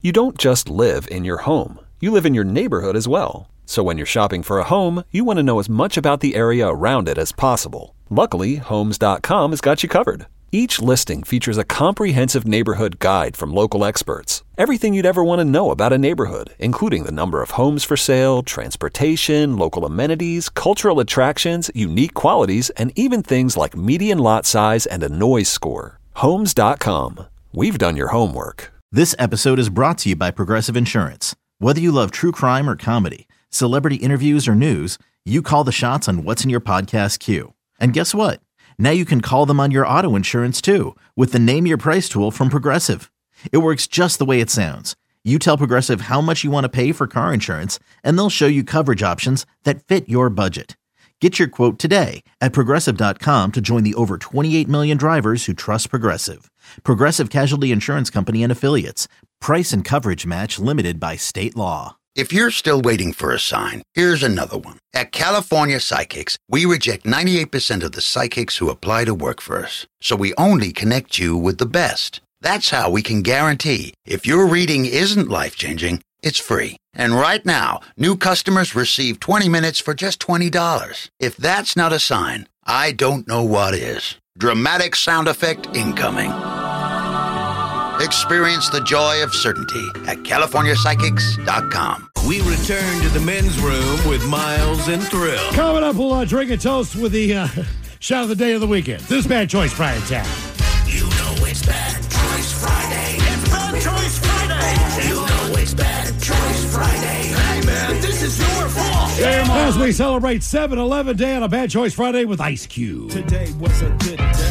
You don't just live in your home. You live in your neighborhood as well. So when you're shopping for a home, you want to know as much about the area around it as possible. Luckily, Homes.com has got you covered. Each listing features a comprehensive neighborhood guide from local experts. Everything you'd ever want to know about a neighborhood, including the number of homes for sale, transportation, local amenities, cultural attractions, unique qualities, and even things like median lot size and a noise score. Homes.com. We've done your homework. This episode is brought to you by Progressive Insurance. Whether you love true crime or comedy, celebrity interviews or news, you call the shots on what's in your podcast queue. And guess what? Now you can call them on your auto insurance too with the Name Your Price tool from Progressive. It works just the way it sounds. You tell Progressive how much you want to pay for car insurance, and they'll show you coverage options that fit your budget. Get your quote today at Progressive.com to join the over 28 million drivers who trust Progressive. Progressive Casualty Insurance Company and Affiliates. Price and coverage match limited by state law. If you're still waiting for a sign, here's another one. At California Psychics, we reject 98% of the psychics who apply to work for us. So we only connect you with the best. That's how we can guarantee if your reading isn't life-changing, it's free. And right now, new customers receive 20 minutes for just $20. If that's not a sign, I don't know what is. Dramatic sound effect incoming. Experience the joy of certainty at CaliforniaPsychics.com. We return to the men's room with Miles and Thrill. Coming up, we'll drink a toast with the shot of the day of the weekend. This is Bad Choice Friday time. You know it's Bad Choice Friday. It's Bad Choice Friday. You know it's Bad Choice Friday. Hey, man, this is your fault. As we celebrate 7-Eleven Day on a Bad Choice Friday with Ice Cube. Today was a good day.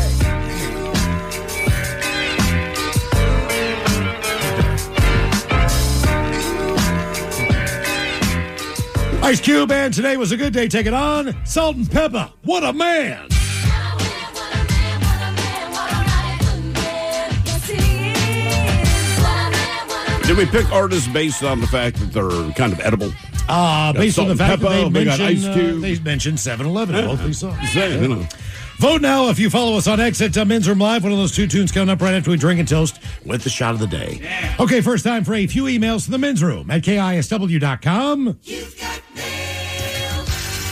Ice Cube, and today was a good day taking on Salt and Pepper. What a man! Did we pick artists based on the fact that they're kind of edible? Based on the fact that they Ice Cube. they mentioned 7-Eleven in both these songs. You know. Vote now if you follow us on X at Men's Room Live. One of those two tunes coming up right after we drink and toast with the shot of the day. Yeah. Okay, first time for a few emails to the Men's Room at KISW.com. You've got mail.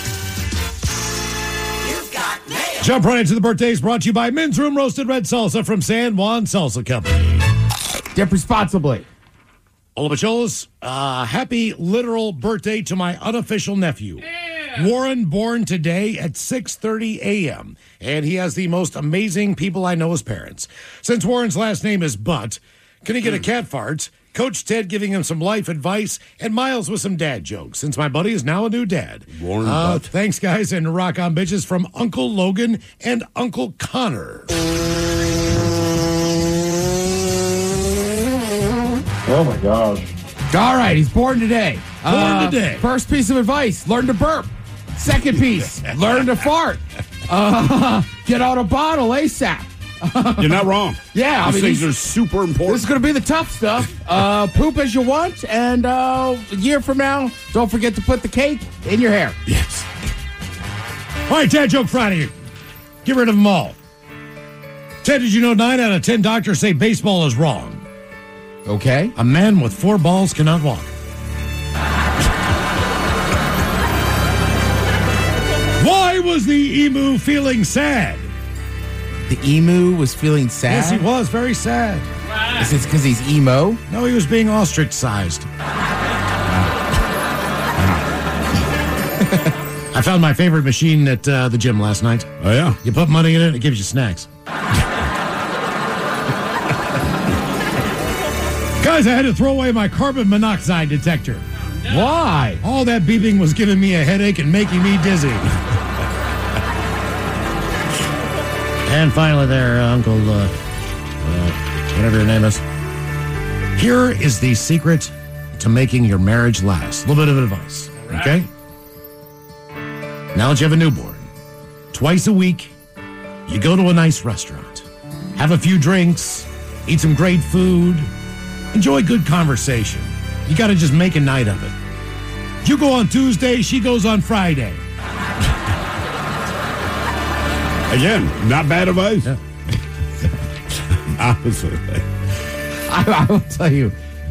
You've got mail. Jump right into the birthdays brought to you by Men's Room Roasted Red Salsa from San Juan Salsa Company. Dip responsibly. Hola, Bacholas. Happy literal birthday to my unofficial nephew. Warren, born today at 6:30 a.m., and he has the most amazing people I know as parents. Since Warren's last name is Butt, can he get a cat fart? Coach Ted giving him some life advice, and Miles with some dad jokes, since my buddy is now a new dad. Warren Butt. Thanks, guys, and rock on, bitches, from Uncle Logan and Uncle Connor. Oh, my gosh. All right, he's born today. Born today. First piece of advice, learn to burp. Second piece, learn to fart. Get out a bottle ASAP. You're not wrong. Yeah, These things are super important. This is going to be the tough stuff. Poop as you want, and a year from now, don't forget to put the cake in your hair. Yes. All right, Dad Joke Friday. Get rid of them all. Ted, did you know 9 out of 10 doctors say baseball is wrong? Okay. A man with 4 balls cannot walk. Why was the emu feeling sad? The emu was feeling sad? Yes, he was very sad. Is it because he's emo? No, he was being ostrich-sized. I found my favorite machine at the gym last night. Oh, yeah? You put money in it, it gives you snacks. Guys, I had to throw away my carbon monoxide detector. Why? All that beeping was giving me a headache and making me dizzy. And finally there, Uncle, whatever your name is. Here is the secret to making your marriage last. A little bit of advice, okay? Now that you have a newborn, twice a week, you go to a nice restaurant, have a few drinks, eat some great food, enjoy good conversation. You got to just make a night of it. You go on Tuesday, she goes on Friday. Again, not bad advice. Yeah. Honestly. I will tell you,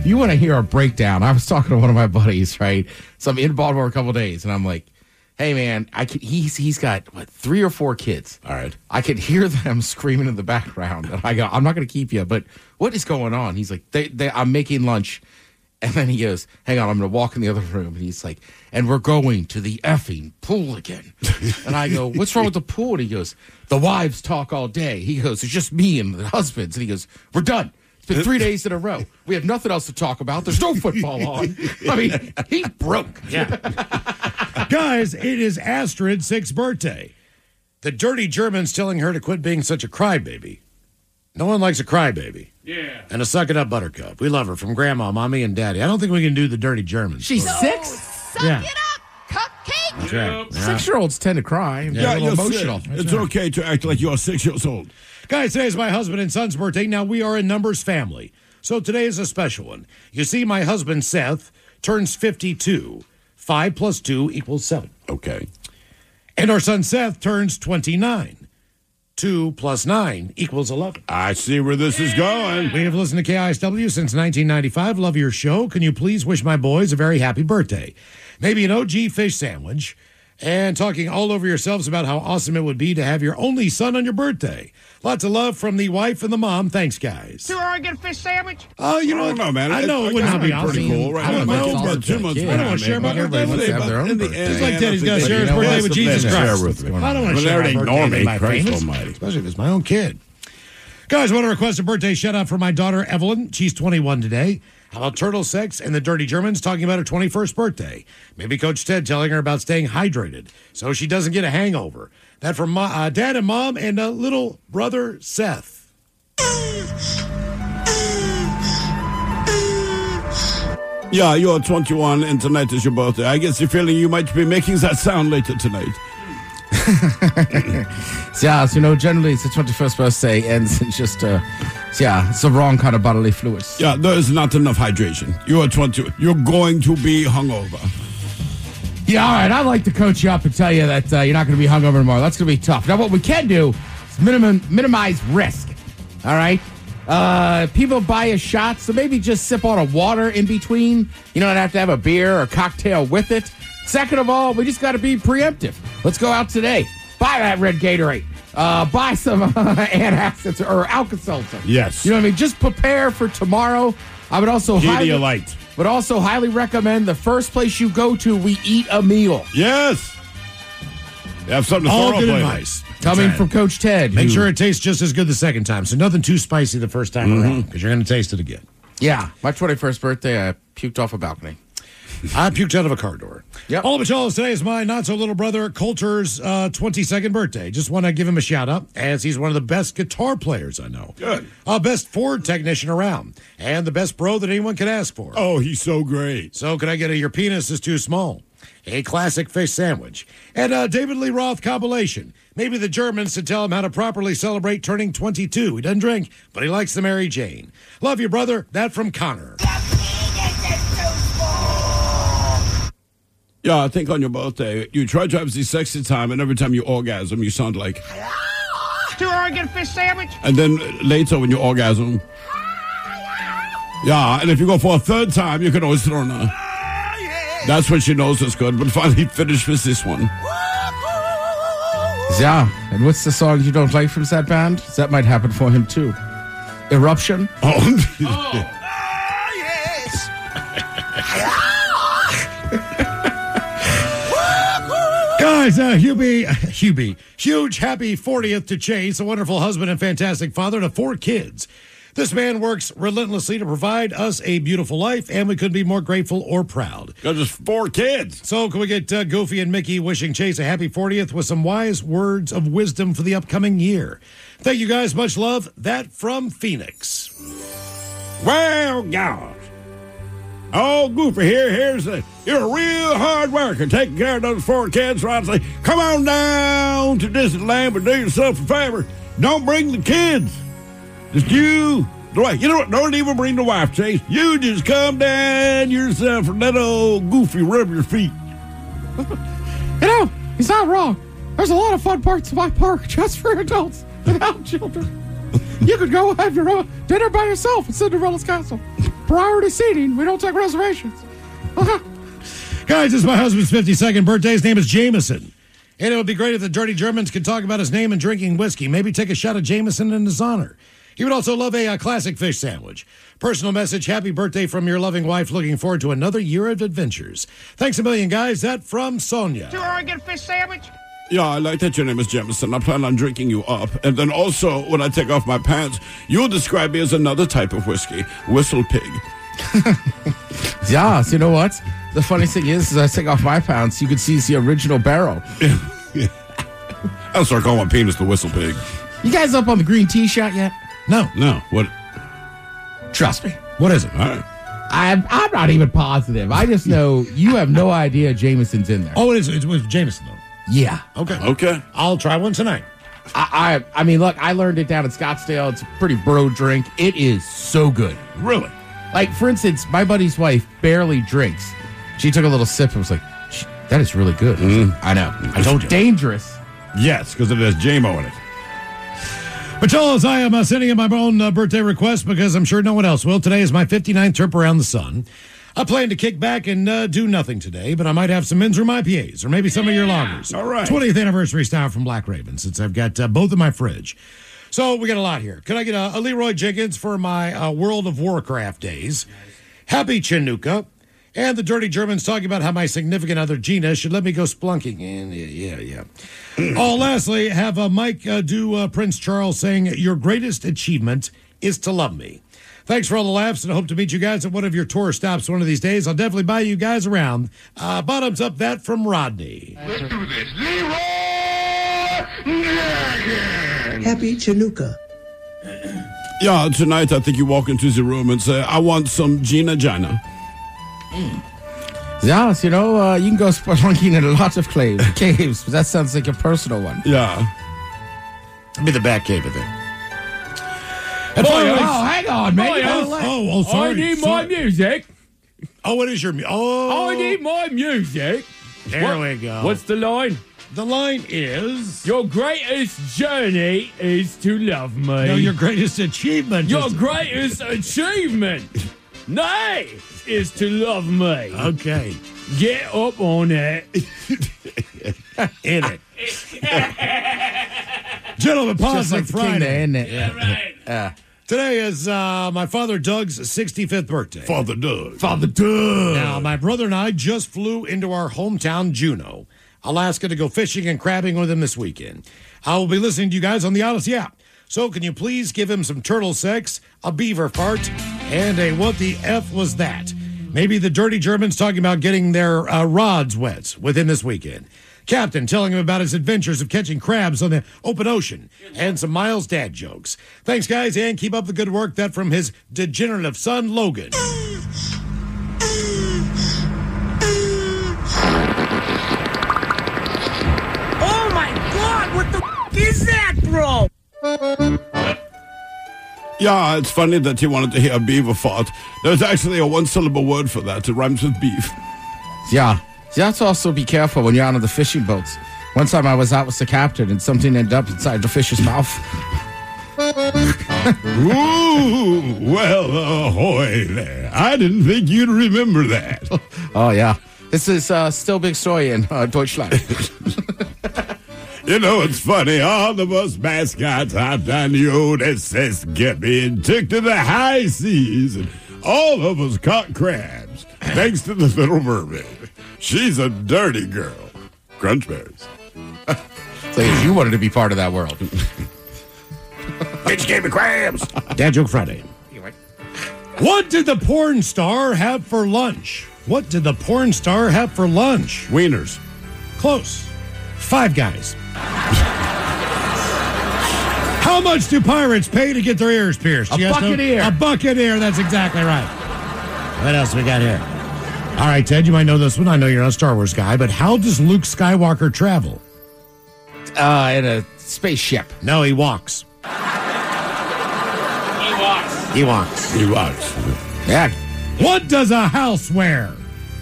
you want to hear a breakdown. I was talking to one of my buddies, right? So I'm in Baltimore a couple of days, and I'm like, hey, man, he's got, 3 or 4 kids. All right. I could hear them screaming in the background. And I go, I'm not going to keep you, but what is going on? He's like, I'm making lunch. And then he goes, hang on, I'm going to walk in the other room. And he's like, and we're going to the effing pool again. And I go, what's wrong with the pool? And he goes, the wives talk all day. He goes, it's just me and the husbands. And he goes, we're done. It's been 3 days in a row. We have nothing else to talk about. There's no football on. I mean, he's broke. Yeah. Guys, it is Astrid's 6th birthday. The dirty German's telling her to quit being such a crybaby. No one likes a crybaby. Yeah. And a suck it up buttercup. We love her from Grandma, Mommy, and Daddy. I don't think we can do the dirty German. She's 6? Suck Yeah. it up, cupcake. That's right. Yeah. 6-year-olds tend to cry. And Yeah, get a little emotional. It's okay to act like you're 6 years old. Guys, today is my husband and son's birthday. Now, we are a numbers family, so today is a special one. You see, my husband, Seth, turns 52. 5 plus 2 equals 7. Okay. And our son, Seth, turns 29. 2 plus 9 equals 11. I see where this is going. We have listened to KISW since 1995. Love your show. Can you please wish my boys a very happy birthday? Maybe an OG fish sandwich. And talking all over yourselves about how awesome it would be to have your only son on your birthday. Lots of love from the wife and the mom. Thanks, guys. 2 Oregon fish sandwich. Oh, you know I what? don't know, man. I know it would not be awesome. pretty cool, right? I don't My know. own birthday, It's 2 months kid. I don't want to share my birthday Everybody with wants to have their own anybody. birthday. Just like Teddy's got to share his You know birthday what? with That's Jesus the thing. Christ. Share with me. I don't want to But share they my ignore birthday me. with my Christ famous, almighty. especially if it's my own kid. Guys, I want to request a birthday shout-out for my daughter, Evelyn. She's 21 today. How about Turtle Sex and the Dirty Germans talking about her 21st birthday? Maybe Coach Ted telling her about staying hydrated so she doesn't get a hangover. That from Dad and Mom and little brother, Seth. Yeah, you're 21 and tonight is your birthday. I guess you're feeling you might be making that sound later tonight. Yeah, so, generally it's the 21st birthday ends in just, it's the wrong kind of bodily fluids. Yeah, there is not enough hydration. You are 20. You're going to be hungover. Yeah, all right, I'd like to coach you up and tell you that you're not going to be hungover tomorrow. That's going to be tough. Now, what we can do is minimize risk, all right? People buy a shot, so maybe just sip on a water in between. You don't have to have a beer or cocktail with it. Second of all, we just got to be preemptive. Let's go out today. Buy that red Gatorade. Buy some antacids or Alka-Seltzer. Yes. You know what I mean? Just prepare for tomorrow. I would also Pedialyte. But also highly recommend the first place you go to, we eat a meal. Yes. You have something to All throw good up later. advice. Coming from Coach Ted. Make who- sure it tastes just as good the second time. So nothing too spicy the first time around because you're going to taste it again. Yeah, my 21st birthday, I puked off a balcony. I puked out of a car door. Yep. All of Charles, today is my not-so-little brother Coulter's 22nd birthday. Just want to give him a shout-out, as he's one of the best guitar players I know. Good. Best Ford technician around, and the best bro that anyone could ask for. Oh, he's so great. So can I get your penis is too small? A classic fish sandwich. And a David Lee Roth compilation. Maybe the Germans to tell him how to properly celebrate turning 22. He doesn't drink, but he likes the Mary Jane. Love you, brother. That from Connor. Yeah, I think on your birthday, you try to have this sexy time, and every time you orgasm, you sound like... 2 Oregon fish sandwich. And then later when you orgasm... Yeah, and if you go for a third time, you can always throw in a... That's when she knows it's good, but finally finish with this one. Yeah, and what's the song you don't like from that band? That might happen for him, too. Eruption? Oh. Guys, Hubie, huge happy 40th to Chase, a wonderful husband and fantastic father to 4 kids. This man works relentlessly to provide us a beautiful life, and we couldn't be more grateful or proud. Got just 4 kids. So can we get Goofy and Mickey wishing Chase a happy 40th with some wise words of wisdom for the upcoming year? Thank you guys. Much love. That from Phoenix. Well, gosh. Oh, Goofy, you're a real hard worker taking care of those 4 kids. So I'd say, come on down to Disneyland, but do yourself a favor. Don't bring the kids. Just you, the wife. You know what? Don't even bring the wife, Chase. You just come down yourself and let old Goofy rub your feet. He's not wrong. There's a lot of fun parts of my park just for adults without children. You could go have your own dinner by yourself at Cinderella's castle. priority seating. We don't take reservations. Guys, it's my husband's 52nd birthday. His name is Jameson. And it would be great if the Dirty Germans could talk about his name and drinking whiskey. Maybe take a shot of Jameson in his honor. He would also love a classic fish sandwich. Personal message, happy birthday from your loving wife. Looking forward to another year of adventures. Thanks a million, guys. That from Sonia. Do I get a fish sandwich? Yeah, I like that your name is Jameson. I plan on drinking you up. And then also, when I take off my pants, you'll describe me as another type of whiskey, Whistle Pig. Yeah, so you know what? The funny thing is I take off my pants, you can see it's the original barrel. I'll start calling my penis the Whistle Pig. You guys up on the green tea shot yet? No. What? Trust me. What is it? All right. I'm not even positive. I just know you have no idea Jameson's in there. Oh, it is. It's with Jameson, though. Yeah. Okay. I'll try one tonight. I mean, look, I learned it down in Scottsdale. It's a pretty bro drink. It is so good. Really? Like, for instance, my buddy's wife barely drinks. She took a little sip and was like, that is really good. I know. I told you. Dangerous. Yes, because it has JMO in it. But fellas, I am sending in my own birthday request because I'm sure no one else will. Today is my 59th trip around the sun. I plan to kick back and do nothing today, but I might have some Innsbruck IPAs or maybe some of your lagers. All right. 20th anniversary style from Black Raven, since I've got both in my fridge. So we got a lot here. Could I get a Leroy Jenkins for my World of Warcraft days? Happy Chinooka. And the Dirty Germans talking about how my significant other, Gina, should let me go splunking. And yeah. Oh, lastly, have Mike do Prince Charles saying, your greatest achievement is to love me. Thanks for all the laughs, and I hope to meet you guys at one of your tour stops one of these days. I'll definitely buy you guys around. Bottoms up, that from Rodney. Let's do this. Leroy Jenkins. Happy Chinooka. Yeah, tonight I think you walk into the room and say, I want some Gina Jana. Yeah, so, you know, you can go spelunking in a lot of caves, but that sounds like a personal one. Yeah. I'll be the back cave of it. Hang on, mate. Sorry. I need my music. Oh, what is your music? Oh. I need my music. There we go. What's the line? The line is... Your greatest journey is to love me. No, your greatest achievement Your is... greatest achievement, nay, is to love me. Okay. Get up on it. In it. Gentlemen, pause like Friday. Isn't it? Yeah. Today is my father Doug's 65th birthday. Father Doug. Father Doug. Now, my brother and I just flew into our hometown, Juneau, Alaska, to go fishing and crabbing with him this weekend. I will be listening to you guys on the Odyssey app. So can you please give him some turtle sex, a beaver fart, and a what the F was that? Maybe the Dirty Germans talking about getting their rods wet with him this weekend. Captain telling him about his adventures of catching crabs on the open ocean, and some Miles dad jokes. Thanks, guys, and keep up the good work. That from his degenerative son, Logan. Oh my God! What the is that, bro? Yeah, it's funny that you wanted to hear beaver fart. There's actually a one-syllable word for that. It rhymes with beef. Yeah. You have to also be careful when you're out on the fishing boats. One time I was out with the captain and something ended up inside the fish's mouth. Ooh, well, ahoy there. I didn't think you'd remember that. Oh, yeah. This is still a big story in Deutschland. You know, it's funny. All of us mascots hopped on the old SS Guppy and took to the high seas. And all of us caught crabs, thanks to the little mermaid. She's a dirty girl. Crunch berries. So you wanted to be part of that world. Bitch gave me crabs. Dad Joke Friday. What did the porn star have for lunch? What did the porn star have for lunch? Wieners. Close. Five Guys. How much do pirates pay to get their ears pierced? A buccaneer. A buccaneer. That's exactly right. What else we got here? All right, Ted, you might know this one. I know you're not a Star Wars guy, but how does Luke Skywalker travel? In a spaceship. No, he walks. He walks. Yeah. What does a house wear?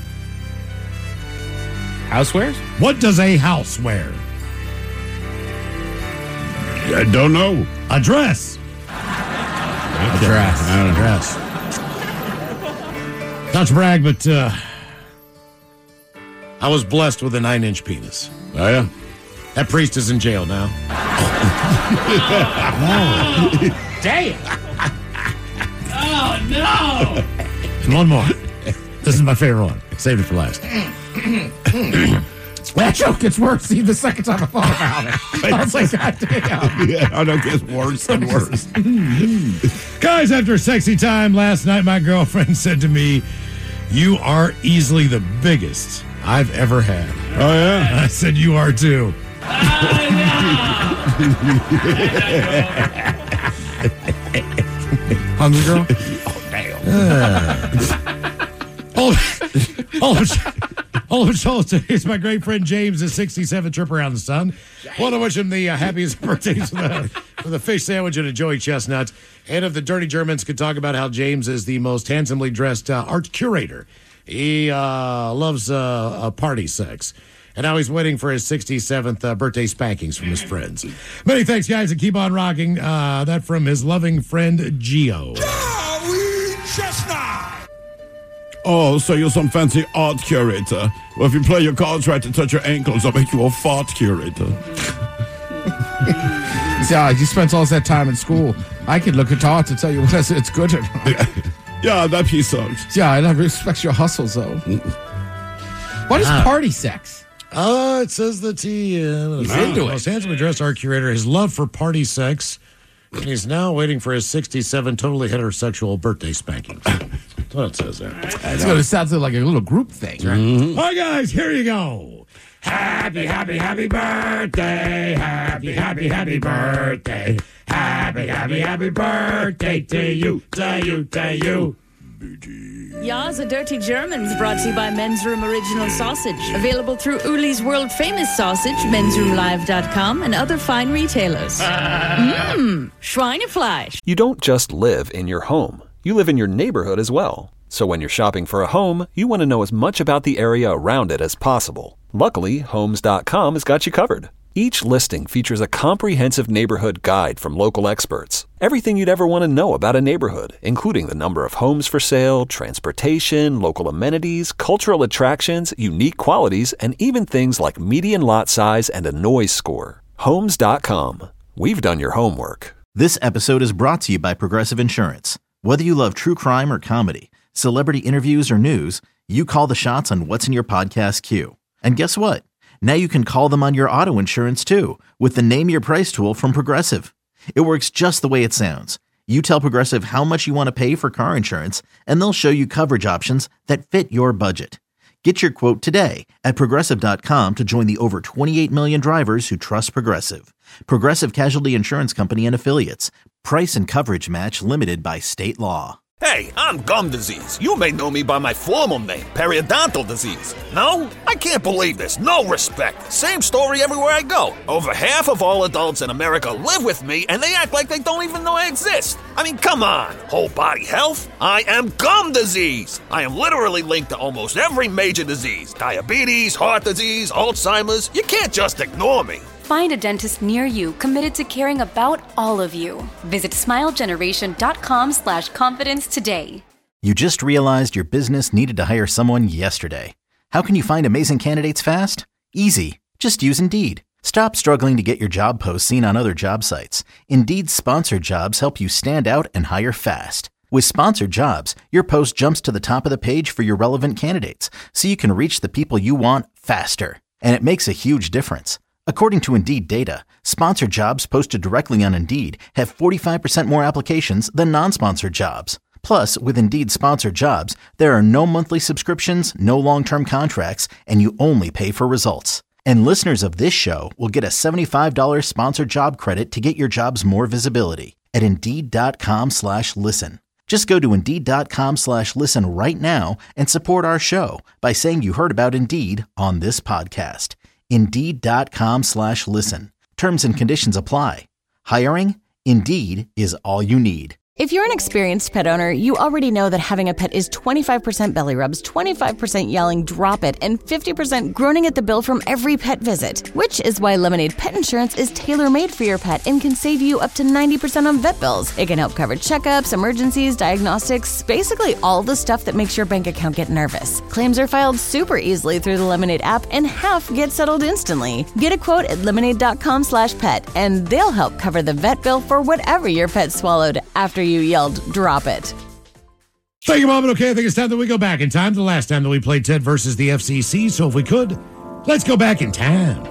Housewares? What does a house wear? I don't know. A dress. A dress. A dress. Not to brag, but I was blessed with a 9-inch penis. Oh, yeah? That priest is in jail now. Damn. Oh, no. And one more. This is my favorite one. Saved it for last. That joke gets worse the second time I thought about it. I was like, God damn. Yeah, I know it gets worse and worse. Guys, after a sexy time last night, my girlfriend said to me, "You are easily the biggest I've ever had." Oh, yeah? And I said, "You are too." Hungry girl? Oh, damn. All of today is my great friend James, the 67 trip around the sun. Want to wish him the happiest birthdays for the fish sandwich and a Joey chestnut. And if the Dirty Germans could talk about how James is the most handsomely dressed art curator. He loves party sex. And now he's waiting for his 67th birthday spankings from his friends. Many thanks, guys, and keep on rocking. That from his loving friend, Gio. Joey Chestnut. Oh, so you're some fancy art curator. Well, if you play your cards right to touch your ankles, I'll make you a fart curator. Yeah, he spends all that time in school. I can look at art to tell you whether it's good or not. Yeah, that piece sucks. Yeah, I respect your hustles, though. What is party sex? It says that he's into it. Most handsomely dressed art curator, his love for party sex, and he's now waiting for his 67 totally heterosexual birthday spankings. That's what it says there. It sounds like a little group thing, right? Mm-hmm. All right, guys, here you go. Happy, happy, happy birthday. Happy, happy, happy birthday. Happy, happy, happy birthday to you, to you, to you. Ya's a Dirty Germans brought to you by Men's Room Original Sausage. Available through Uli's World Famous Sausage, mensroomlive.com, and other fine retailers. Schweinefleisch. You don't just live in your home. You live in your neighborhood as well. So when you're shopping for a home, you want to know as much about the area around it as possible. Luckily, Homes.com has got you covered. Each listing features a comprehensive neighborhood guide from local experts. Everything you'd ever want to know about a neighborhood, including the number of homes for sale, transportation, local amenities, cultural attractions, unique qualities, and even things like median lot size and a noise score. Homes.com. We've done your homework. This episode is brought to you by Progressive Insurance. Whether you love true crime or comedy, celebrity interviews or news, you call the shots on what's in your podcast queue. And guess what? Now you can call them on your auto insurance too with the Name Your Price tool from Progressive. It works just the way it sounds. You tell Progressive how much you want to pay for car insurance, and they'll show you coverage options that fit your budget. Get your quote today at Progressive.com to join the over 28 million drivers who trust Progressive. Progressive Casualty Insurance Company and Affiliates. Price and coverage match limited by state law. Hey, I'm gum disease. You may know me by my formal name, periodontal disease. No? I can't believe this. No respect. Same story everywhere I go. Over half of all adults in America live with me, and they act like they don't even know I exist. I mean, come on. Whole body health? I am gum disease. I am literally linked to almost every major disease. Diabetes, heart disease, Alzheimer's. You can't just ignore me. Find a dentist near you committed to caring about all of you. Visit smilegeneration.com/confidence today. You just realized your business needed to hire someone yesterday. How can you find amazing candidates fast? Easy. Just use Indeed. Stop struggling to get your job posts seen on other job sites. Indeed's sponsored jobs help you stand out and hire fast. With sponsored jobs, your post jumps to the top of the page for your relevant candidates, so you can reach the people you want faster. And it makes a huge difference. According to Indeed data, sponsored jobs posted directly on Indeed have 45% more applications than non-sponsored jobs. Plus, with Indeed sponsored jobs, there are no monthly subscriptions, no long-term contracts, and you only pay for results. And listeners of this show will get a $75 sponsored job credit to get your jobs more visibility at Indeed.com/listen. Just go to Indeed.com/listen right now and support our show by saying you heard about Indeed on this podcast. Indeed.com/listen. Terms and conditions apply. Hiring? Indeed is all you need. If you're an experienced pet owner, you already know that having a pet is 25% belly rubs, 25% yelling, drop it, and 50% groaning at the bill from every pet visit. Which is why Lemonade Pet Insurance is tailor-made for your pet and can save you up to 90% on vet bills. It can help cover checkups, emergencies, diagnostics, basically all the stuff that makes your bank account get nervous. Claims are filed super easily through the Lemonade app, and half get settled instantly. Get a quote at lemonade.com/pet, and they'll help cover the vet bill for whatever your pet swallowed after you yelled, drop it. Thank you, Mom. Okay, I think it's time that we go back in time. The last time that we played Ted versus the FCC. So if we could, let's go back in time.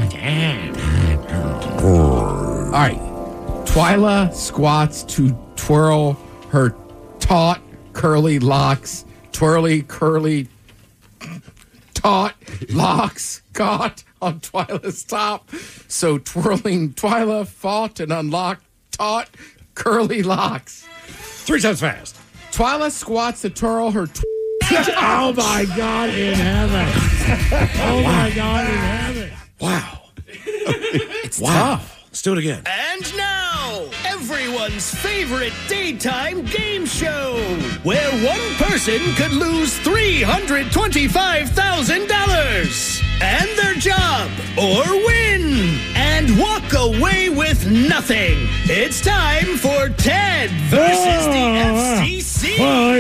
All right. Twyla squats to twirl her taut, curly locks. Twirly, curly, taut locks caught on Twyla's top. So twirling Twyla fought and unlocked taut, curly locks. 3 times fast. Twyla squats to twirl her... Oh, my God in heaven. Oh, my God in heaven. Wow. It's tough. Let's do it again. And now, everyone's favorite daytime game show, where one person could lose $325,000 and their job, or win and walk away with nothing. It's time for Ted versus the FCC. Oh,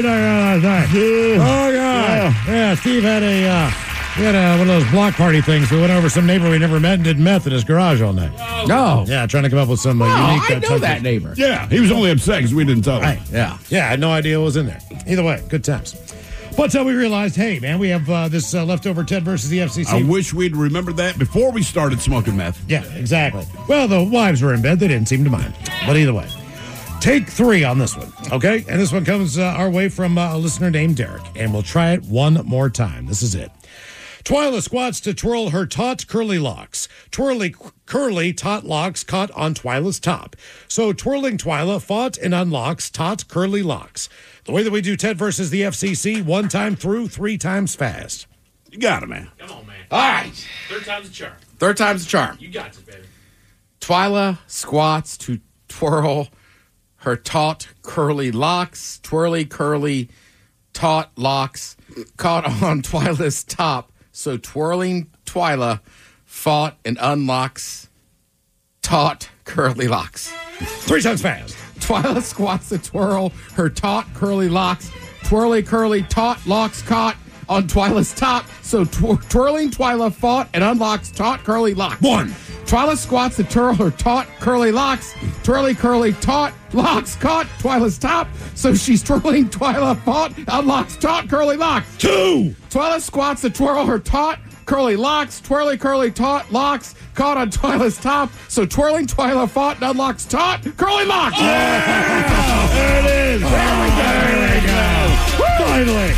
God. Yeah, Steve had one of those block party things. We went over some neighbor we never met and did meth in his garage all night. No. Yeah, trying to come up with some unique... I know that neighbor. Yeah, he was only upset because we didn't tell him. Right. Yeah, I had no idea what was in there. Either way, good times. But we realized, hey, man, we have this leftover Ted versus the FCC. I wish we'd remembered that before we started smoking meth. Yeah, exactly. Well, the wives were in bed. They didn't seem to mind. But either way, take 3 on this one, okay? And this one comes our way from a listener named Derek. And we'll try it one more time. This is it. Twyla squats to twirl her taut, curly locks. Twirly, curly, taut locks caught on Twyla's top. So twirling Twyla fought and unlocks taut, curly locks. The way that we do Ted versus the FCC, 1 time through, 3 times fast. You got it, man. Come on, man. All right. 3rd time's a charm. 3rd time's a charm. You got this, baby. Twyla squats to twirl her taut, curly locks. Twirly, curly, taut locks caught on Twyla's top. So twirling Twyla fought and unlocks taut, curly locks. 3 times fast. Twyla squats to twirl her taut, curly locks. Twirly, curly, taut locks caught on Twyla's top. So twirling Twyla fought and unlocks taut, curly locks. 1. Twyla squats to twirl her taut, curly locks. Twirly, curly, taut locks caught Twyla's top. So she's twirling Twyla fought, unlocks taut, curly locks. 2. Twyla squats to twirl her taut, curly locks. Twirly, curly, taut locks caught on Twyla's top. So twirling Twyla fought and unlocks taut, curly locks. Oh, there it is. There we go. Finally.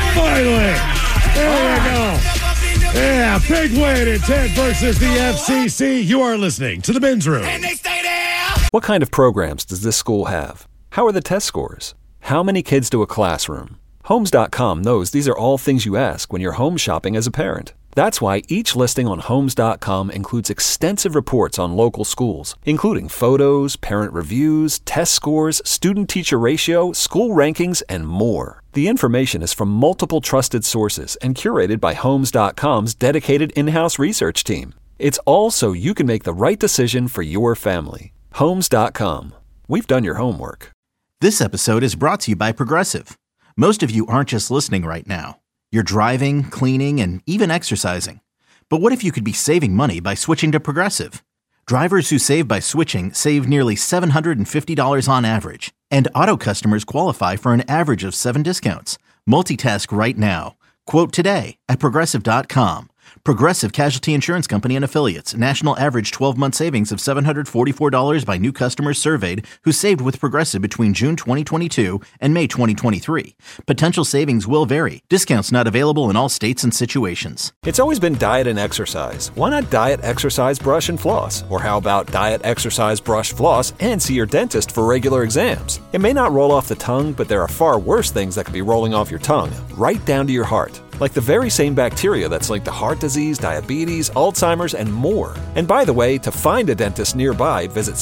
There we go. Yeah, big win in Ted versus the FCC. You are listening to the Men's Room. And they stay there. What kind of programs does this school have? How are the test scores? How many kids do a classroom? Homes.com knows these are all things you ask when you're home shopping as a parent. That's why each listing on Homes.com includes extensive reports on local schools, including photos, parent reviews, test scores, student-teacher ratio, school rankings, and more. The information is from multiple trusted sources and curated by Homes.com's dedicated in-house research team. It's all so you can make the right decision for your family. Homes.com. We've done your homework. This episode is brought to you by Progressive. Most of you aren't just listening right now. You're driving, cleaning, and even exercising. But what if you could be saving money by switching to Progressive? Drivers who save by switching save nearly $750 on average. And auto customers qualify for an average of 7 discounts. Multitask right now. Quote today at Progressive.com. Progressive Casualty Insurance Company and Affiliates. National average 12-month savings of $744 by new customers surveyed who saved with Progressive between June 2022 and May 2023. Potential savings will vary. Discounts not available in all states and situations. It's always been diet and exercise. Why not diet, exercise, brush, and floss? Or how about diet, exercise, brush, floss, and see your dentist for regular exams? It may not roll off the tongue, but there are far worse things that could be rolling off your tongue, right down to your heart. like the very same bacteria that's linked to heart disease, diabetes, Alzheimer's, and more. And by the way, to find a dentist nearby, visit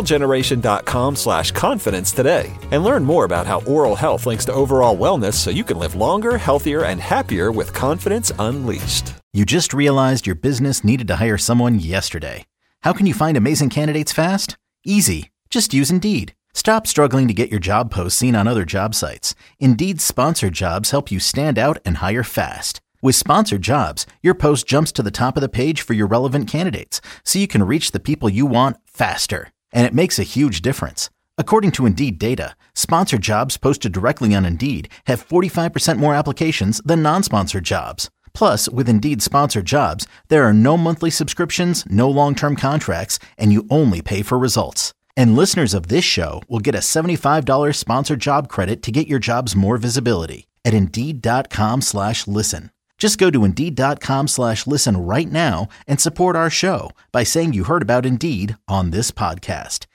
smilegeneration.com/confidence today and learn more about how oral health links to overall wellness so you can live longer, healthier, and happier with confidence unleashed. You just realized your business needed to hire someone yesterday. How can you find amazing candidates fast? Easy. Just use Indeed. Stop struggling to get your job posts seen on other job sites. Indeed's sponsored jobs help you stand out and hire fast. With sponsored jobs, your post jumps to the top of the page for your relevant candidates, so you can reach the people you want faster. And it makes a huge difference. According to Indeed data, sponsored jobs posted directly on Indeed have 45% more applications than non-sponsored jobs. Plus, with Indeed sponsored jobs, there are no monthly subscriptions, no long-term contracts, and you only pay for results. And listeners of this show will get a $75 sponsored job credit to get your jobs more visibility at Indeed.com/listen. Just go to Indeed.com/listen right now and support our show by saying you heard about Indeed on this podcast.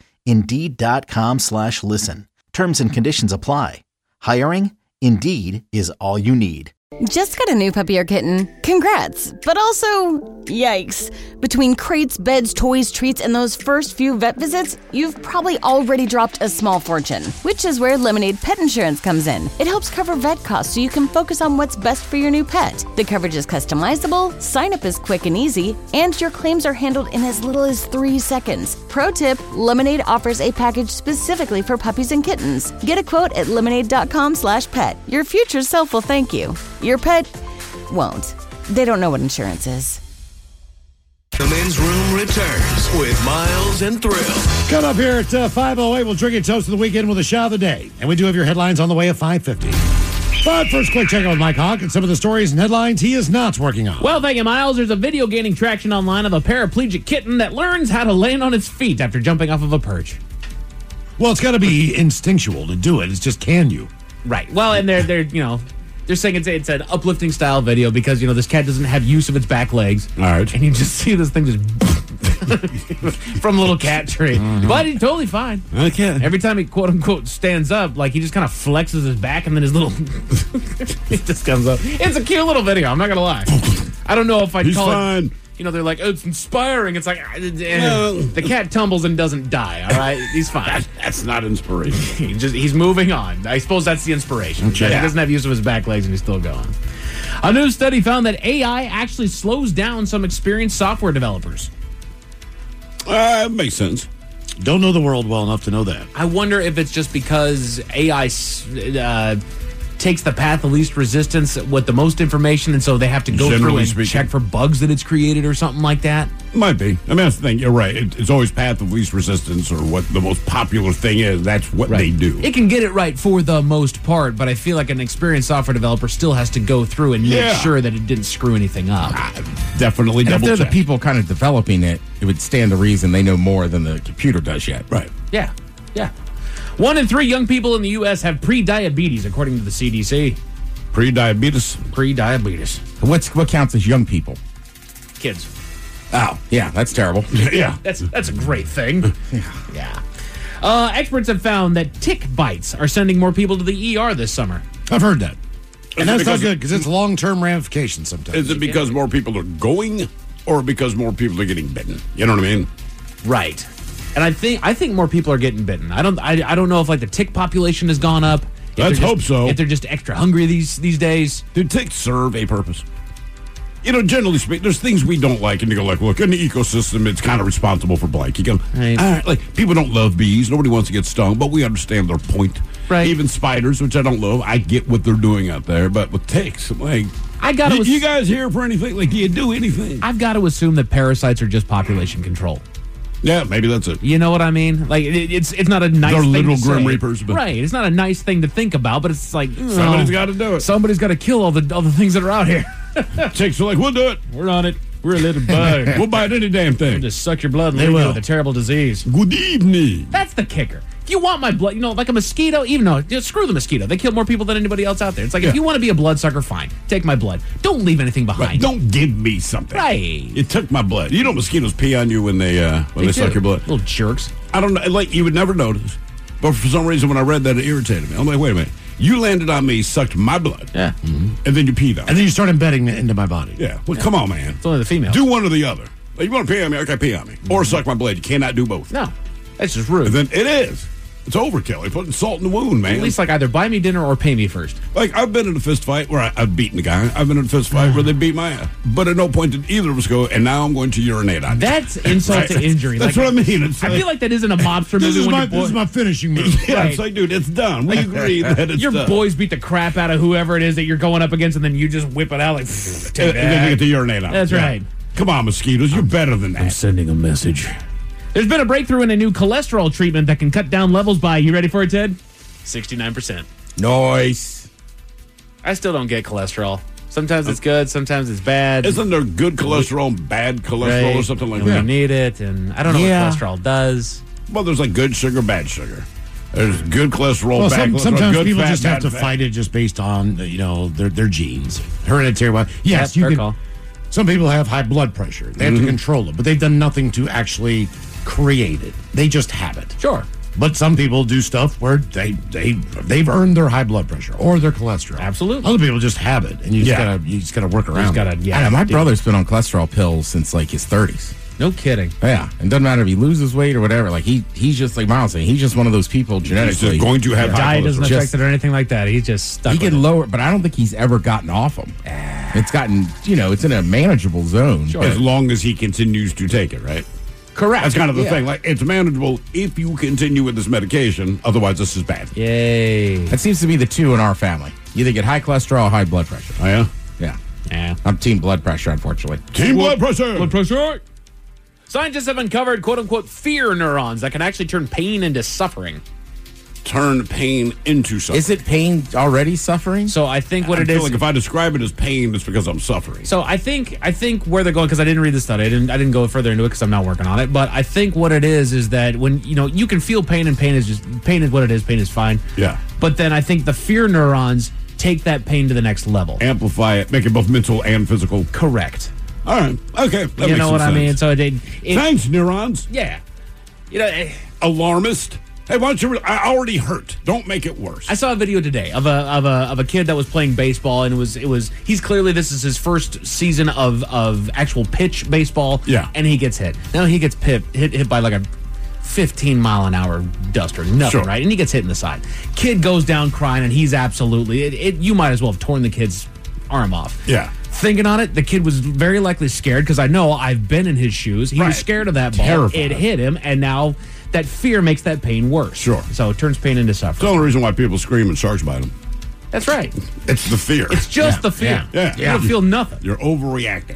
Indeed.com/listen. Terms and conditions apply. Hiring? Indeed is all you need. Just got a new puppy or kitten? Congrats! But also, yikes. Between crates, beds, toys, treats, and those first few vet visits, you've probably already dropped a small fortune, which is where Lemonade Pet Insurance comes in. It helps cover vet costs so you can focus on what's best for your new pet. The coverage is customizable, sign-up is quick and easy, and your claims are handled in as little as 3 seconds. Pro tip, Lemonade offers a package specifically for puppies and kittens. Get a quote at lemonade.com/pet. Your future self will thank you. Your pet won't. They don't know what insurance is. The Men's Room returns with Miles and Thrill. Coming up here at 5:08, we'll drink a toast of the weekend with a shot of the day. And we do have your headlines on the way at 5:50. But first, quick check out with Mike Hawk and some of the stories and headlines he is not working on. Well, thank you, Miles. There's a video gaining traction online of a paraplegic kitten that learns how to land on its feet after jumping off of a perch. Well, it's got to be instinctual to do it. It's just, can you? Right. Well, and they're saying it's an uplifting style video because, this cat doesn't have use of its back legs. All right. And you just see this thing just from a little cat tree. Mm-hmm. But he's totally fine. Okay. Every time he, quote unquote, stands up, like he just kind of flexes his back and then his little it just comes up. It's a cute little video. I'm not going to lie. I don't know if I'd call fine. it. They're like, oh, it's inspiring. It's like, the cat tumbles and doesn't die, all right? He's fine. That's not inspiration. He's moving on. I suppose that's the inspiration. Okay. He doesn't have use of his back legs and he's still going. A new study found that AI actually slows down some experienced software developers. It makes sense. Don't know the world well enough to know that. I wonder if it's just because AI takes the path of least resistance with the most information, and so they have to go through and check for bugs that it's created or something like that. Might be. I mean, that's the thing. You're right. It's always path of least resistance, or what the most popular thing is. That's what they do. It can get it right for the most part, but I feel like an experienced software developer still has to go through and make sure that it didn't screw anything up. Definitely double check. If they're the people kind of developing it, it would stand to reason they know more than the computer does yet. Right. Yeah. 1 in 3 young people in the U.S. have pre-diabetes, according to the CDC. Pre-diabetes? Pre-diabetes. What counts as young people? Kids. Oh, yeah, that's terrible. Yeah. That's a great thing. Yeah. Experts have found that tick bites are sending more people to the ER this summer. I've heard that. And that's not good because it's long-term ramifications sometimes. Is it because more people are going or because more people are getting bitten? You know what I mean? Right. And I think more people are getting bitten. I don't know if the tick population has gone up. Let's hope so. If they're just extra hungry these days. Do ticks serve a purpose? Generally speaking, there's things we don't like, and you go look, in the ecosystem, it's kind of responsible for blank. You go, all right, people don't love bees. Nobody wants to get stung, but we understand their point. Right. Even spiders, which I don't love, I get what they're doing out there. But with ticks, you guys here for anything? Do you do anything? I've got to assume that parasites are just population control. Yeah, maybe that's it. You know what I mean? It's not a nice thing to say. They're little grim reapers. But right. It's not a nice thing to think about, but it's like... somebody's got to do it. Somebody's got to kill all the things that are out here. Ticks are like, we'll do it. We're on it. We're a little bug. We'll bite any damn thing. We'll just suck your blood and leave you with a terrible disease. Good evening. That's the kicker. If you want my blood, like a mosquito, even though, screw the mosquito. They kill more people than anybody else out there. It's like, if you want to be a bloodsucker, fine. Take my blood. Don't leave anything behind. Right. Don't give me something. Right. You took my blood. Mosquitoes pee on you when they suck your blood. Little jerks. I don't know. You would never notice. But for some reason, when I read that, it irritated me. I'm like, wait a minute. You landed on me, sucked my blood. Yeah. And then you peed on me. And then you start embedding it into my body. Yeah. Well, come on, man. It's only the female. Do one or the other. Like, you want to pee on me? Okay, pee on me. Or suck my blade. You cannot do both. No. That's just rude. And then it is. It's overkill. You're putting salt in the wound, man. At least, like, either buy me dinner or pay me first. Like, I've been in a fist fight where I've beaten a guy. I've been in a fist fight where they beat my ass. But at no point did either of us go, and now I'm going to urinate on you. That's insult to injury. That's like, what I mean. It's I feel like that isn't a mobster movie. This is my finishing move. Yeah, Right. it's like, dude, it's done. We agree that it's your done. boys beat the crap out of whoever it is that you're going up against, and then you just whip it out like, take And then you get to urinate on. That's right. Come on, mosquitoes. You're better than that. I'm sending a message. There's been a breakthrough in a new cholesterol treatment that can cut down levels by, you ready for it, Ted? 69%. Nice. I still don't get cholesterol. Sometimes it's good, sometimes it's bad. Isn't there good cholesterol and bad cholesterol or something like that? We need it, and I don't know what cholesterol does. Well, there's like good sugar, bad sugar. There's good cholesterol, Well, bad cholesterol. sometimes good people fat, just have bad to fat. fight it just based on their genes, hereditary. Yes, you fair can. call. Some people have high blood pressure; they have to control it, but they've done nothing to actually create it. They just have it. Sure. But some people do stuff where they've earned their high blood pressure or their cholesterol. Absolutely. Other people just have it, and you just gotta work around. I know, my brother's been on cholesterol pills since like his 30s. No kidding. Yeah, it doesn't matter if he loses weight or whatever. Like he's just like Miles saying, he's just one of those people genetically. He's just going to have high Diet doesn't cholesterol. affect it or anything like that. He's just stuck. He with can it. lower, but I don't think he's ever gotten off them. It's gotten, it's in a manageable zone. Sure. As long as he continues to take it, right? Correct. That's kind of the Yeah. thing. Like, it's manageable if you continue with this medication. Otherwise, this is bad. Yay. That seems to be the two in our family. You either get high cholesterol or high blood pressure. Oh, yeah? Yeah. Yeah. I'm team blood pressure, unfortunately. Team blood pressure! Blood pressure. Scientists have uncovered quote-unquote fear neurons that can actually turn pain into suffering. Turn pain into suffering. Is it pain already suffering? So I think what I it feel is. like if I describe it as pain, it's because I'm suffering. So I think where they're going, because I didn't read the study, I didn't go further into it because I'm not working on it. But I think what it is that when you can feel pain, and pain is what it is. Pain is fine. Yeah. But then I think the fear neurons take that pain to the next level. Amplify it, make it both mental and physical. Correct. All right. Okay. That You makes know some what I sense. mean? So Thanks, neurons. yeah. Alarmist. Hey, why don't you? I already hurt. Don't make it worse. I saw a video today of a kid that was playing baseball, and he's clearly, this is his first season of actual pitch baseball. Yeah. And he gets hit. Now he gets hit by like a 15-mile-an-hour duster, nothing, Sure. right? And he gets hit in the side. Kid goes down crying, and he's absolutely you might as well have torn the kid's arm off. Yeah. Thinking on it, the kid was very likely scared, because I know I've been in his shoes. He Right. was scared of that ball. Terrified. It hit him, and now that fear makes that pain worse. Sure. So it turns pain into It's the suffering. only reason why people scream and sharks bite them. That's right. It's the fear. It's just the fear. Yeah. You don't feel nothing. You're overreacting.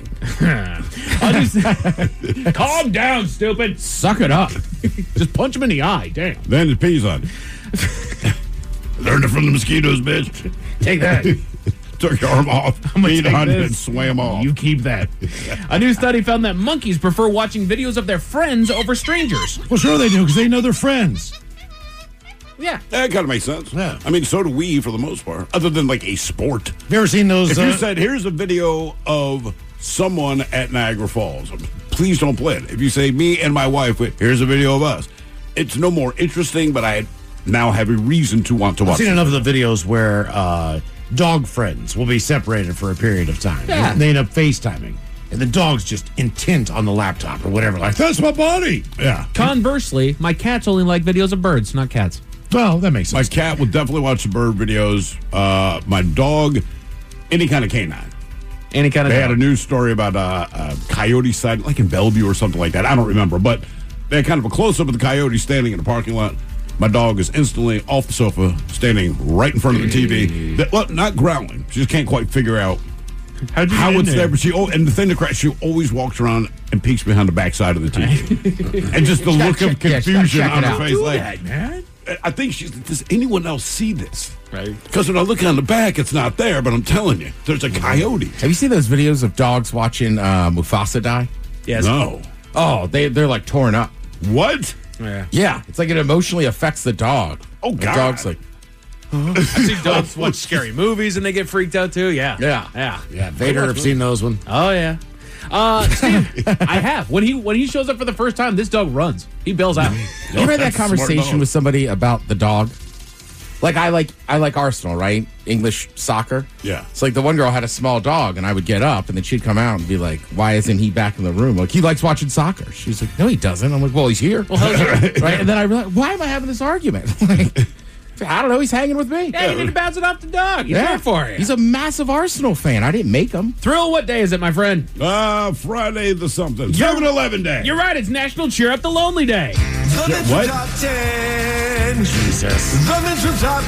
Calm down, stupid. Suck it up. Just punch him in the eye. Damn. Then it pees on. Learned it from the mosquitoes, bitch. Take that. Took your arm off, peed take on it, this. and swam off. You keep that. A new study found that monkeys prefer watching videos of their friends over strangers. Well, sure they do, because they know they're friends. Yeah. That kind of makes sense. Yeah. I mean, so do we for the most part, other than like a sport. Have you ever seen those? If you said, here's a video of someone at Niagara Falls, please don't play it. If you say, me and my wife, here's a video of us, it's no more interesting, but I now have a reason to want to watch I've seen it. enough of the videos where dog friends will be separated for a period of time. Yeah. And they end up FaceTiming. And the dog's just intent on the laptop or whatever. Like, that's my buddy. Yeah. Conversely, my cats only like videos of birds, not cats. Well, that makes My sense. cat will definitely watch the bird videos. My dog, any kind of canine. Any kind of They had a dog. news story about a coyote sighting, like in Bellevue or something like that. I don't remember, but they had kind of a close-up of the coyote standing in the parking lot. My dog is instantly off the sofa, standing right in front of the TV. Well, not growling. She just can't quite figure out How'd you how get in it's there. there? But and the thing to crash, she always walks around and peeks behind the backside of the TV. And just the look of confusion on her face. Like, man. I think she's, does anyone else see this? Right. Because when I look on the back, it's not there, but I'm telling you, there's a coyote. Have you seen those videos of dogs watching Mufasa die? Yes. No. Oh, they're like torn up. What? Yeah. Yeah, it's like it emotionally affects the dog. Oh, The God. dog's like, I've seen dogs watch scary movies and they get freaked out too. Yeah. Yeah. Yeah. Yeah, Vader, I've seen those one. Oh yeah. Steve, I have. When he shows up for the first time, this dog runs. He bails out. you had that That's a smart conversation dog. with somebody about the dog? Like I like Arsenal, right? English soccer. Yeah. It's like the one girl had a small dog, and I would get up, and then she'd come out and be like, "Why isn't he back in the room? Like he likes watching soccer." She's like, "No, he doesn't." I'm like, "Well, he's here." Well, right? And then I realized, why am I having this argument? Like, I don't know. He's hanging with me. Yeah, you need to bounce it off the dog. He's there for you. He's a massive Arsenal fan. I didn't make him. Thrill, what day is it, my friend? Friday the something. 7-Eleven Day. You're right. It's National Cheer Up the Lonely Day. What? Top 10. Jesus. The Men's Room Top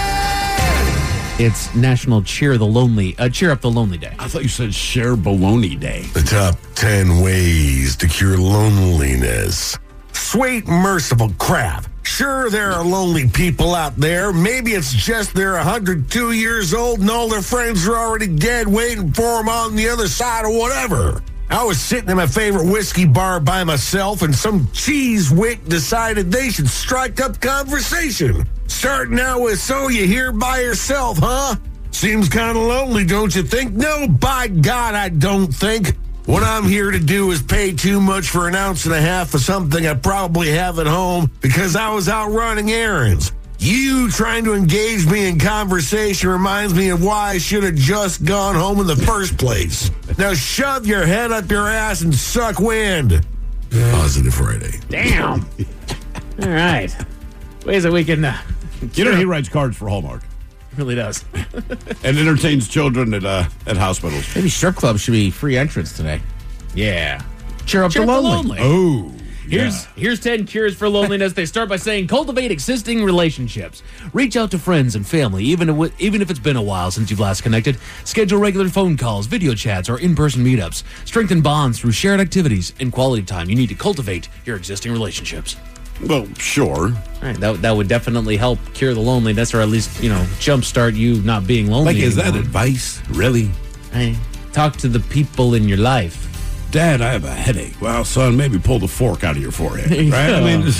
10. It's National Cheer Up the Lonely Day. I thought you said Share Baloney Day. The top 10 ways to cure loneliness. Sweet, merciful crap. Sure, there are lonely people out there. Maybe it's just they're 102 years old and all their friends are already dead waiting for them on the other side or whatever. I was sitting in my favorite whiskey bar by myself and some cheese wick decided they should strike up conversation. Starting out with, "So you here by yourself, huh? Seems kind of lonely, don't you think?" No, by God, I don't think. What I'm here to do is pay too much for an ounce and a half of something I probably have at home because I was out running errands. You trying to engage me in conversation reminds me of why I should have just gone home in the first place. Now shove your head up your ass and suck wind. Positive Friday. Damn. All right. Ways that we can... You know, he writes cards for Hallmark. Really does. And entertains children at hospitals. Maybe strip clubs should be free entrance today. Yeah. Cheer up the lonely. Oh. Here's 10 cures for loneliness. They start by saying cultivate existing relationships. Reach out to friends and family, even if it's been a while since you've last connected. Schedule regular phone calls, video chats, or in-person meetups. Strengthen bonds through shared activities and quality time. You need to cultivate your existing relationships. Well, sure. All right, that would definitely help cure the loneliness, or at least, jumpstart you not being lonely. Like, is that anymore. advice? Really? Hey, talk to the people in your life. Dad, I have a headache. Well, son, maybe pull the fork out of your forehead. Right? Yeah. I mean,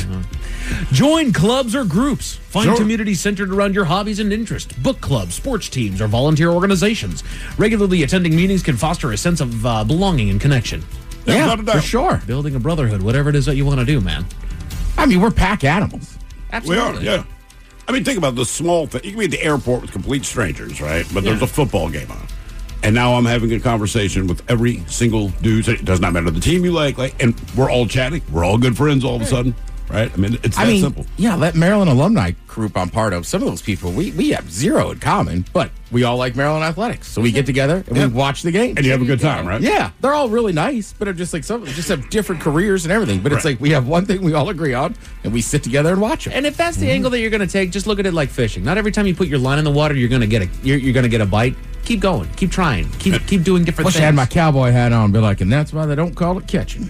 join clubs or groups. Find Sure. communities centered around your hobbies and interests. Book clubs, sports teams, or volunteer organizations. Regularly attending meetings can foster a sense of belonging and connection. Yeah, for sure. Building a brotherhood, whatever it is that you want to do, man. I mean, we're pack animals. Absolutely. we are, yeah. I mean, think about the small thing. You can be at the airport with complete strangers, right? But there's a football game on. And now I'm having a conversation with every single dude. It does not matter the team you like, and we're all chatting. We're all good friends all of a sudden, right? I mean, it's that simple. Yeah, that Maryland alumni group I'm part of, some of those people, we have zero in common, but we all like Maryland athletics. So we get together and we watch the game. And you have a good time, right? Yeah, they're all really nice, but are just like some just have different careers and everything. But it's like we have one thing we all agree on, and we sit together and watch it. And if that's the angle that you're going to take, just look at it like fishing. Not every time you put your line in the water, you're going to get you're going to get a bite. Keep going. Keep trying. Keep doing different Wish things. I had my cowboy hat on and be like, and that's why they don't call it catching.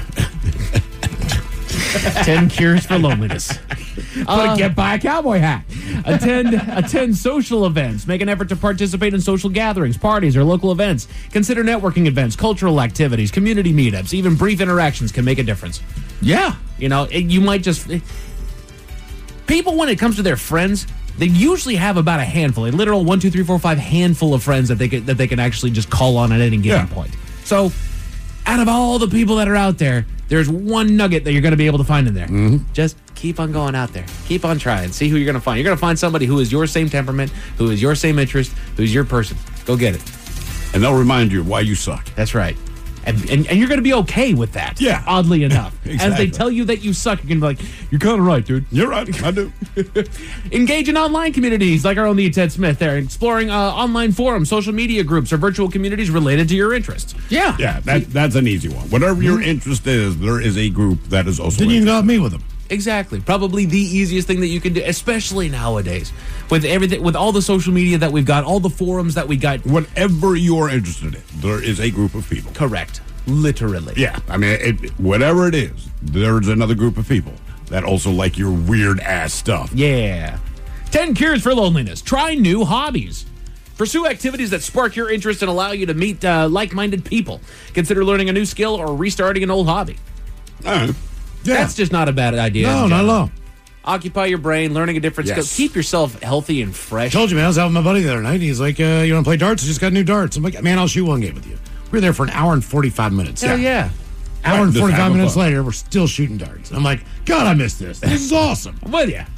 10 cures for loneliness. Get by a cowboy hat. Attend social events. Make an effort to participate in social gatherings, parties, or local events. Consider networking events, cultural activities, community meetups. Even brief interactions can make a difference. Yeah. You might just... People, when it comes to their friends, they usually have about a handful, a literal 1, 2, 3, 4, 5 handful of friends that they can actually just call on at any given point. So, out of all the people that are out there, there's one nugget that you're going to be able to find in there. Mm-hmm. Just keep on going out there. Keep on trying. See who you're going to find. You're going to find somebody who is your same temperament, who is your same interest, who's your person. Go get it. And they'll remind you why you suck. That's right. And you're going to be okay with that. Yeah. Oddly enough. Exactly. As they tell you that you suck, you're going to be like, you're kind of right, dude. You're right. I do. Engage in online communities like our own Ted Smith there, exploring online forums, social media groups, or virtual communities related to your interests. Yeah. Yeah, that's an easy one. Whatever your interest is, there is a group that is also Then you can go meet with them. Exactly. Probably the easiest thing that you can do, especially nowadays. With everything, with all the social media that we've got, all the forums that we got. Whatever you're interested in, there is a group of people. Correct. Literally. Yeah. I mean, whatever it is, there's another group of people that also like your weird ass stuff. Yeah. 10 cures for loneliness. Try new hobbies. Pursue activities that spark your interest and allow you to meet like-minded people. Consider learning a new skill or restarting an old hobby. Yeah. That's just not a bad idea. No, not at all. Occupy your brain, learning a different skill. Keep yourself healthy and fresh. Told you, man. I was out with my buddy the other night. He's like, you want to play darts? I just got new darts. I'm like, man, I'll shoot one game with you. We were there for an hour and 45 minutes. Hell yeah. Hour and 45 minutes later, we're still shooting darts. I'm like, God, I missed this. This is awesome. I'm with you.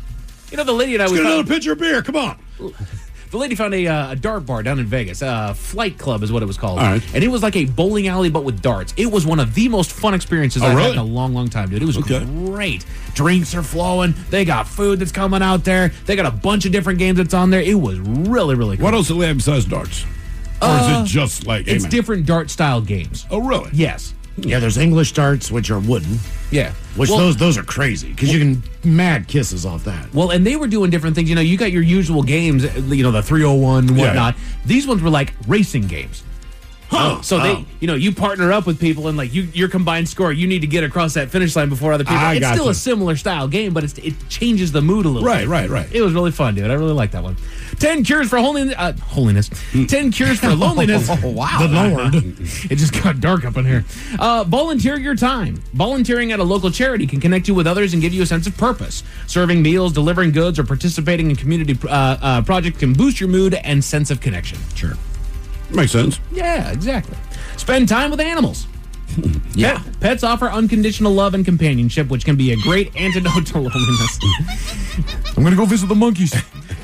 You know, the lady and I Let's was get another pitcher of beer. Come on. The lady found a dart bar down in Vegas. Flight Club is what it was called. All right. And it was like a bowling alley, but with darts. It was one of the most fun experiences I've had in a long, long time, dude. It was great. Drinks are flowing. They got food that's coming out there. They got a bunch of different games that's on there. It was really, really cool. What else do they have besides darts? Or is it just like... It's different dart-style games. Oh, really? Yes. Yeah, there's English darts, which are wooden. Yeah. Which those are crazy, because you can mad kisses off that. Well, and they were doing different things. You know, you got your usual games, you know, the 301 and whatnot. These ones were like racing games. So they, you know, you partner up with people and like your combined score, you need to get across that finish line before other people. It's still a similar style game, but it changes the mood a little bit. Right. It was really fun, dude. I really like that one. 10 cures for holiness. 10 cures for loneliness. Wow. The Lord. It just got dark up in here. Volunteer your time. Volunteering at a local charity can connect you with others and give you a sense of purpose. Serving meals, delivering goods, or participating in community projects can boost your mood and sense of connection. Sure. Makes sense. Yeah, exactly. Spend time with animals. Yeah. Pets offer unconditional love and companionship, which can be a great antidote to loneliness. I'm going to go visit the monkeys.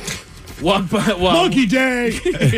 Monkey Day!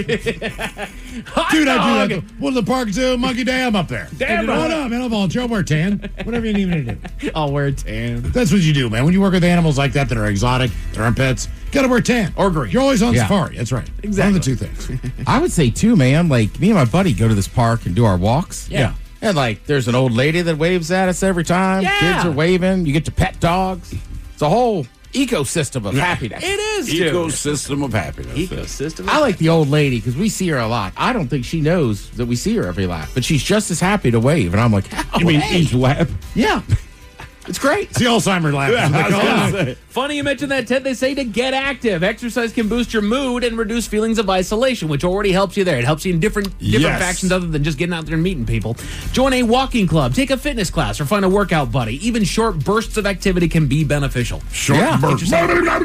Dude, I do that. What the park zoo? Monkey Day, I'm up there. Damn right. What up, man? I'll volunteer. I'll wear tan. Whatever you need me to do. I'll wear tan. That's what you do, man. When you work with animals like that are exotic, that aren't pets, you got to wear tan. Or green. You're always on safari. That's right. Exactly. One of the two things. I would say, too, man, like, me and my buddy go to this park and do our walks. Yeah. And, like, there's an old lady that waves at us every time. Yeah. Kids are waving. You get to pet dogs. It's a whole ecosystem of happiness. It is, dude. Ecosystem of happiness. Ecosystem. I like the old lady because we see her a lot. I don't think she knows that we see her every lap, but she's just as happy to wave. And I'm like, You mean each lap? Yeah. It's great. It's the Alzheimer's lab. Funny you mentioned that, Ted. They say to get active. Exercise can boost your mood and reduce feelings of isolation, which already helps you there. It helps you in different factions other than just getting out there and meeting people. Join a walking club, take a fitness class, or find a workout buddy. Even short bursts of activity can be beneficial. Short bursts.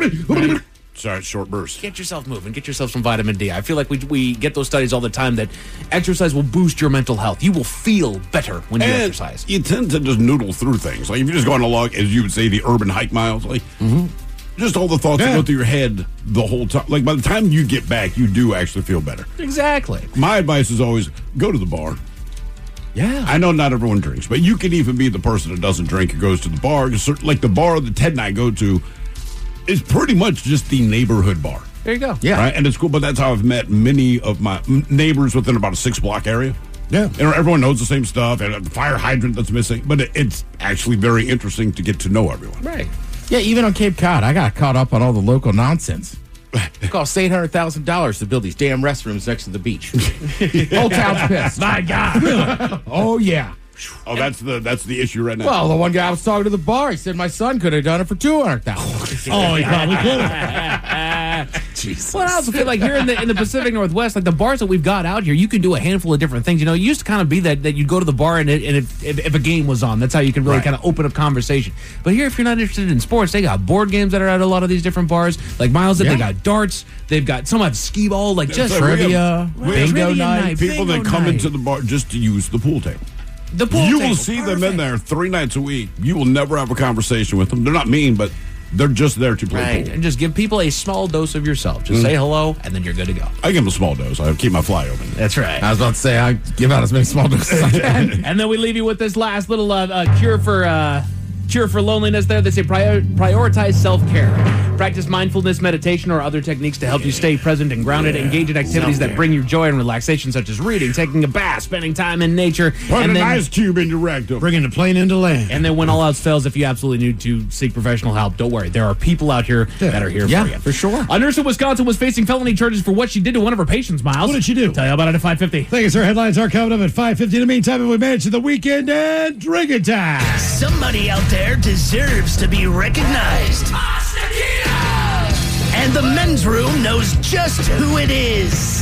Sorry, short bursts. Get yourself moving. Get yourself some vitamin D. I feel like we get those studies all the time that exercise will boost your mental health. You will feel better when you exercise. You tend to just noodle through things. Like if you just go on a log, as you would say, the urban hike miles, like just all the thoughts that go through your head the whole time. Like by the time you get back, you do actually feel better. Exactly. My advice is always go to the bar. Yeah. I know not everyone drinks, but you can even be the person that doesn't drink and goes to the bar. Like the bar that Ted and I go to is pretty much just the neighborhood bar. There you go. Yeah. Right? And it's cool, but that's how I've met many of my neighbors within about a 6-block area. Yeah. And everyone knows the same stuff, and the fire hydrant that's missing. But it's actually very interesting to get to know everyone. Right. Yeah, even on Cape Cod, I got caught up on all the local nonsense. It costs $800,000 to build these damn restrooms next to the beach. Whole town's pissed. My God. Really? Oh, yeah. Oh, that's the issue right now. Well, the one guy I was talking to the bar, he said my son could have done it for $200,000. Oh, he probably could have. Jesus. Well, I also feel like here in the Pacific Northwest, like the bars that we've got out here, you can do a handful of different things. You know, it used to kind of be that you'd go to the bar and if a game was on, that's how you could really kind of open up conversation. But here, if you're not interested in sports, they got board games that are at a lot of these different bars. Like Miles said, they got darts. They've got some have skee ball, like just trivia, bingo night. People that come into the bar just to use the pool table. The pool you table, will see them in there 3 nights a week. You will never have a conversation with them. They're not mean, but they're just there to play pool. And just give people a small dose of yourself. Just say hello, and then you're good to go. I give them a small dose. I keep my fly open. That's right. I was about to say, I give out as many small doses as I can. And then we leave you with this last little cure for loneliness there. They say prioritize self-care. Practice mindfulness, meditation, or other techniques to help you stay present and grounded. Engage in activities that bring you joy and relaxation, such as reading, taking a bath, spending time in nature. Put an ice cube in your rectum. Bringing the plane into land. And then when all else fails, if you absolutely need to seek professional help, don't worry. There are people out here that are here for you. For sure. A nurse in Wisconsin was facing felony charges for what she did to one of her patients, Miles. What did she do? Tell you about it at 5:50. Thank you, sir. Headlines are coming up at 5:50. In the meantime, we manage to the weekend and drinking time. Somebody out there deserves to be recognized. And the men's room knows just who it is.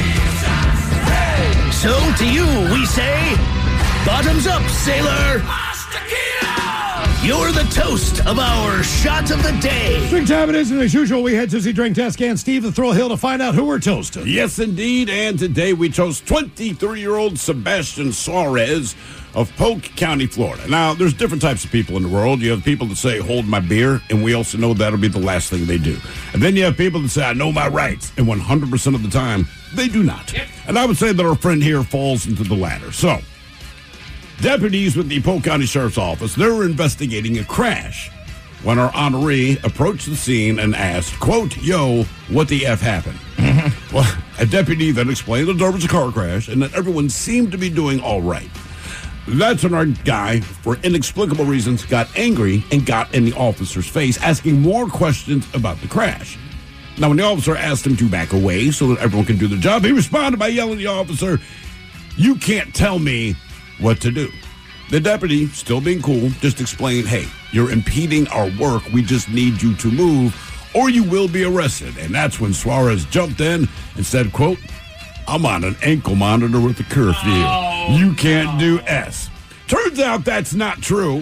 So to you, we say, bottoms up, sailor. you're the toast of our shot of the day. Drink time it is, and as usual, we head to the drink desk and Steve the Thrill Hill to find out who we're toasting. Yes, indeed. And today we toast 23-year-old Sebastian Suarez of Polk County, Florida. Now, there's different types of people in the world. You have people that say, hold my beer, and we also know that'll be the last thing they do. And then you have people that say, I know my rights, and 100% of the time, they do not. Yep. And I would say that our friend here falls into the latter. So, deputies with the Polk County Sheriff's Office, they were investigating a crash when our honoree approached the scene and asked, quote, yo, what the F happened? Well, a deputy then explained that there was a car crash and that everyone seemed to be doing all right. That's when our guy, for inexplicable reasons, got angry and got in the officer's face, asking more questions about the crash. Now, when the officer asked him to back away so that everyone can do their job, he responded by yelling at the officer, you can't tell me what to do. The deputy, still being cool, just explained, hey, you're impeding our work. We just need you to move or you will be arrested. And that's when Suarez jumped in and said, quote, I'm on an ankle monitor with a curfew. You can't do S. Turns out that's not true.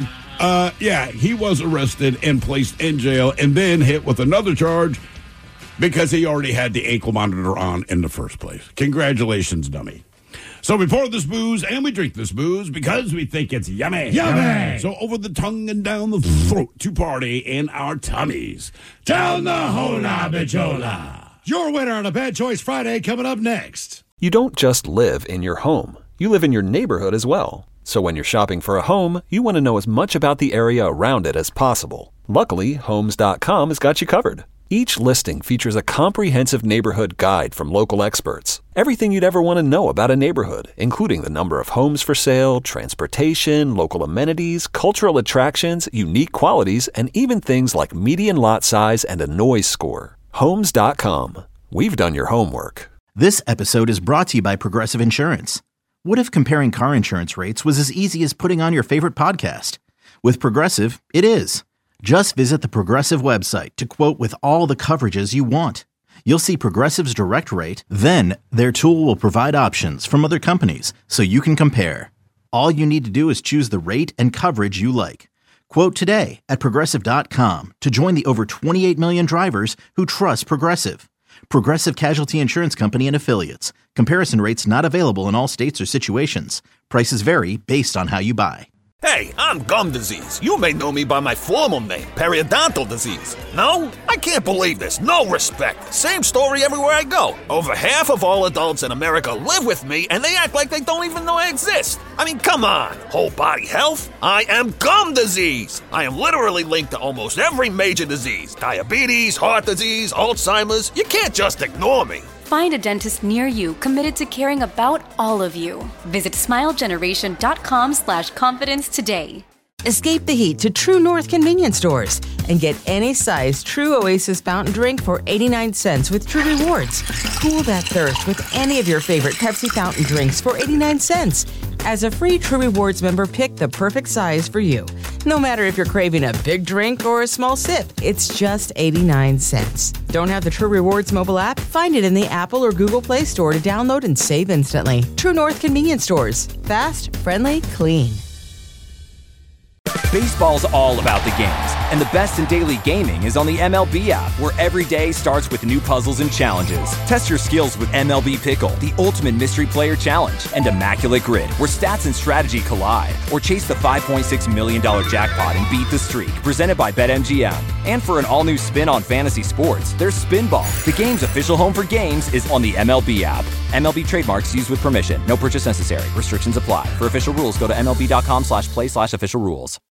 He was arrested and placed in jail and then hit with another charge because he already had the ankle monitor on in the first place. Congratulations, dummy. So we pour this booze and we drink this booze because we think it's yummy. Yummy! So over the tongue and down the throat to party in our tummies. Down the hola bichola. Your winner on a Bad Choice Friday coming up next. You don't just live in your home. You live in your neighborhood as well. So when you're shopping for a home, you want to know as much about the area around it as possible. Luckily, Homes.com has got you covered. Each listing features a comprehensive neighborhood guide from local experts. Everything you'd ever want to know about a neighborhood, including the number of homes for sale, transportation, local amenities, cultural attractions, unique qualities, and even things like median lot size and a noise score. Homes.com. We've done your homework. This episode is brought to you by Progressive Insurance. What if comparing car insurance rates was as easy as putting on your favorite podcast? With Progressive, it is. Just visit the Progressive website to quote with all the coverages you want. You'll see Progressive's direct rate, then their tool will provide options from other companies so you can compare. All you need to do is choose the rate and coverage you like. Quote today at Progressive.com to join the over 28 million drivers who trust Progressive. Progressive Casualty Insurance Company and Affiliates. Comparison rates not available in all states or situations. Prices vary based on how you buy. Hey, I'm gum disease. You may know me by my formal name, periodontal disease. No? I can't believe this. No respect. Same story everywhere I go. Over half of all adults in America live with me, and they act like they don't even know I exist. I mean, come on. Whole body health? I am gum disease. I am literally linked to almost every major disease. Diabetes, heart disease, Alzheimer's. You can't just ignore me. Find a dentist near you committed to caring about all of you. Visit smilegeneration.com/confidence today. Escape the heat to True North convenience stores and get any size True Oasis fountain drink for 89 cents with True Rewards. Cool that thirst with any of your favorite Pepsi fountain drinks for 89 cents. As a free True Rewards member, pick the perfect size for you. No matter if you're craving a big drink or a small sip, it's just 89 cents. Don't have the True Rewards mobile app? Find it in the Apple or Google Play Store to download and save instantly. True North convenience stores. Fast, friendly, clean. Baseball's all about the games, and the best in daily gaming is on the MLB app, where every day starts with new puzzles and challenges. Test your skills with MLB Pickle, the ultimate mystery player challenge, and Immaculate Grid, where stats and strategy collide. Or chase the $5.6 million jackpot and beat the streak, presented by BetMGM. And for an all-new spin on fantasy sports, there's Spinball. The game's official home for games is on the MLB app. MLB trademarks used with permission. No purchase necessary. Restrictions apply. For official rules, go to MLB.com/play/official rules.